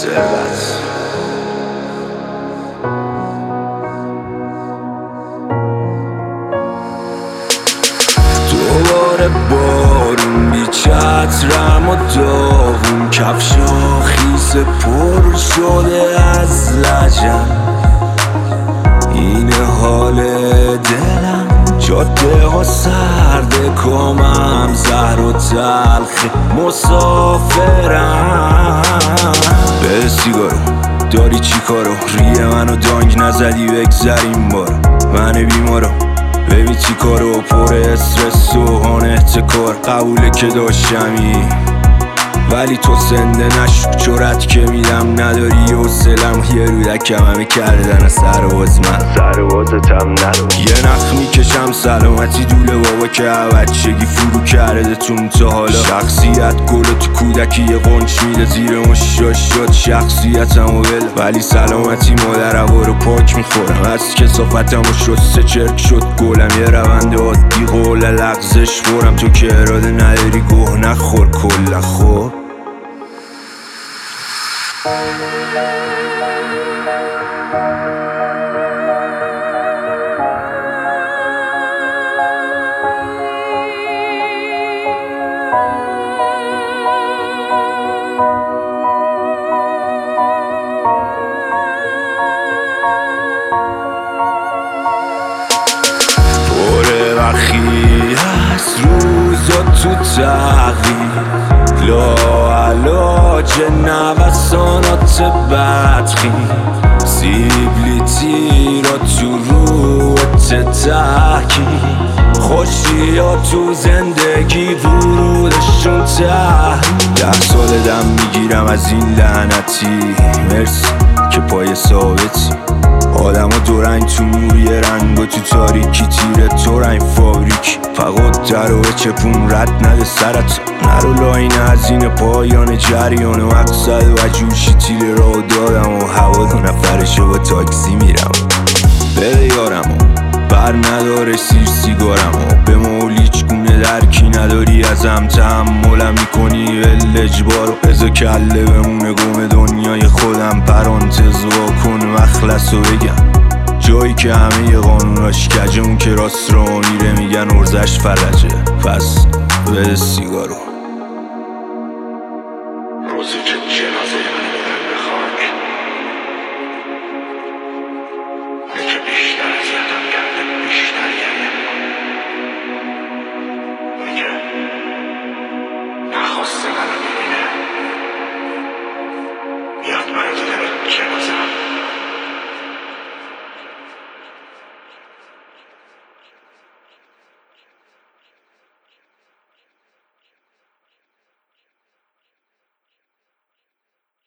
ثروت. دوباره بارون بی چترم و داغون، کفشا خیس پر شده از لجن. اینه حال دلم، جاده ها سرده، کامم زهر و تلخ، مسافرم. بده سیگارو، داری چی کارو؟ ریه منو دانگ نزدی بگذریم بارو. من بیمارو ببین چی کارو، پر استرس و احتکار. قبوله که داشتمی ولی تو زنده نشو، جرأت که میدم نداری حوصلم. یه رودکم همه کردن سربازتم نرو. یه نخ میکشم سلامتی دوله بابا که بچگی فرو کرده تون تا حالا. شخصیت گل تو کودکی یه قنچ میده زیر مشاش شد شخصیتم و ولی سلامتی مادر هوا رو پاک میخورم. از کثافتم و شسته چرک شد گلم، یه روند عادی قول لغزش خورم. تو که اراده نداری گوه نخور کلا. خب برخی از روزا تو تغییر، لاعلاج نوسانات بدخی، سیبلیتی را تو روت تحکی، خوشی ها تو زندگی ورودشون تحریم. 10 سال دم میگیرم از این لعنتی، مرسی که پای ثابتی. آدم ها دو رنگ تو نوری رنگ و تو تاریکی، تیره تو رنگ فابریک. فقط در و چپون رد نده سرت، نرو لاین هزینه پایان جریان و مقصد و جوشی. تیله را دادم و هوا 2 نفرشو با تاکسی میرم. بده یارمو بر نداره سیر سیگارمو، به مولیچ گونه درکی نداری ازم. تحملم میکنی اجبارو، بذار کله بمونه گم دنیای خودم. پرانتز واکن مخلصو بگم، جایی که همه ی قانوناش کجه، اون که راست رو میره میگن ارزش فرجه. پس بده سیگارو.